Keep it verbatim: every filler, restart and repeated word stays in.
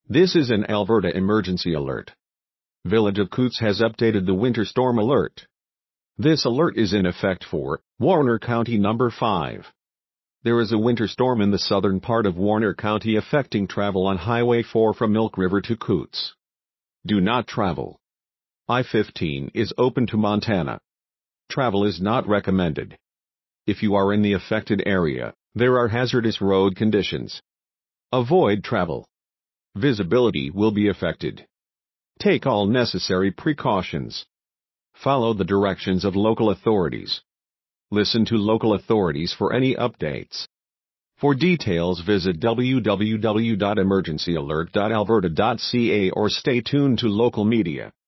This is an Alberta emergency alert. Village of Coutts has updated the winter storm alert. This alert is in effect for Warner County number five. There is a winter storm in the southern part of Warner County affecting travel on Highway four from Milk River to Coutts. Do not travel. I fifteen is open to Montana. Travel is not recommended. If you are in the affected area, there are hazardous road conditions. Avoid travel. Visibility will be affected. Take all necessary precautions. Follow the directions of local authorities. Listen to local authorities for any updates. For details, visit w w w dot emergency alert dot alberta dot c a or stay tuned to local media.